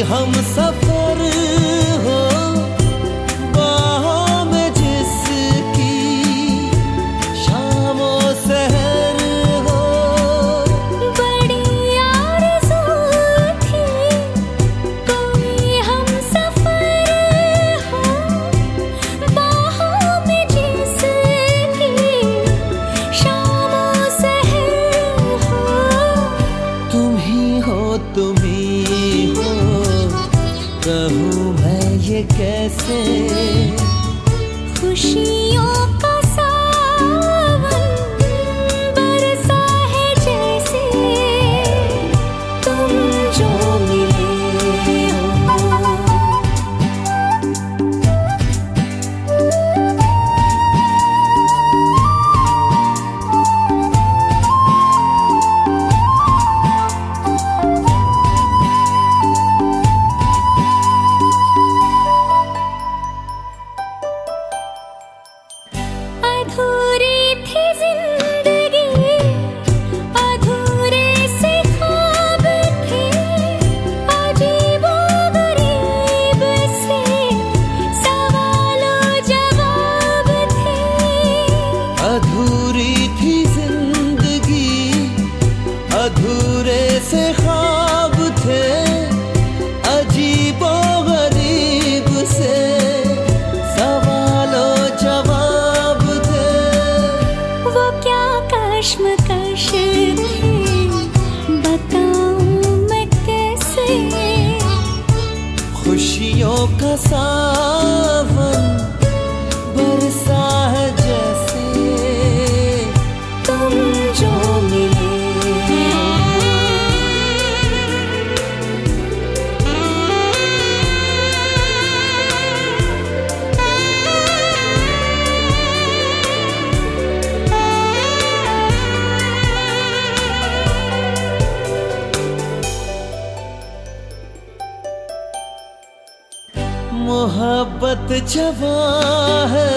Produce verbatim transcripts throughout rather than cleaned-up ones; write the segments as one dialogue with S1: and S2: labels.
S1: हम सफर हो बाहों में जिसकी शामो सहर हो।
S2: बड़ी आरज़ू थी कोई हम सफर हो बाहों में जिसकी शामो सहर हो।
S1: तुम ही हो तुम ही हो कहूँ मैं ये कैसे।
S2: खुशियों का सावन बरसा है जैसे तुम जो मिले हो। अधूरी थी जिंदगी अधूरे से ख्वाब थे अजीबो-गरीब से सवालों जवाब थे।
S1: अधूरी थी जिंदगी अधूरे से ख्वाब थे अजीबो गरीब से सवालों जवाब थे।
S2: वो क्या कश्मकश थी बताऊं मैं कैसे।
S1: खुशियों का सावन बरसा है जैसे
S2: तुम जो मिले
S1: मोहब्बत जवां है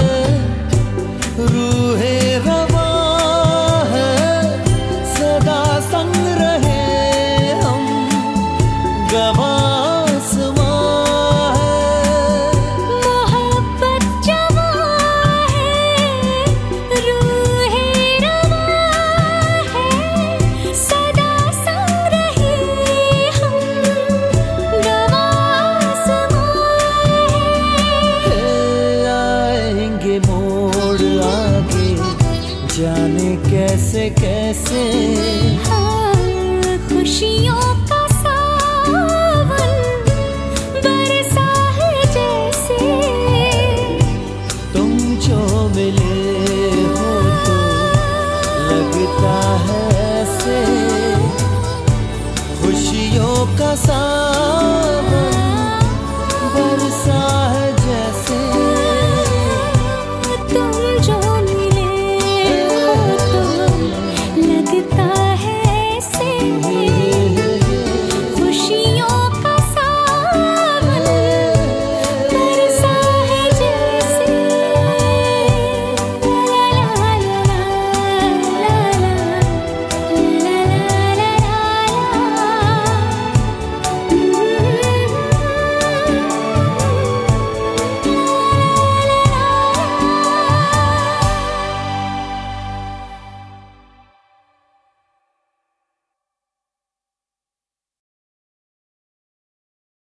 S1: रूहे रवां है सदा संग रहे हम गवां आसमां है।
S2: मोहब्बत जवां है रूहे रवां है सदा संग रहे हम गवां आसमां है।
S1: आएंगे मोड़ आगे जाने कैसे कैसे।
S2: हाँ, खुशियों का सावन बरसा है जैसे
S1: तुम जो मिले हो तो लगता है ऐसे खुशियों का सावन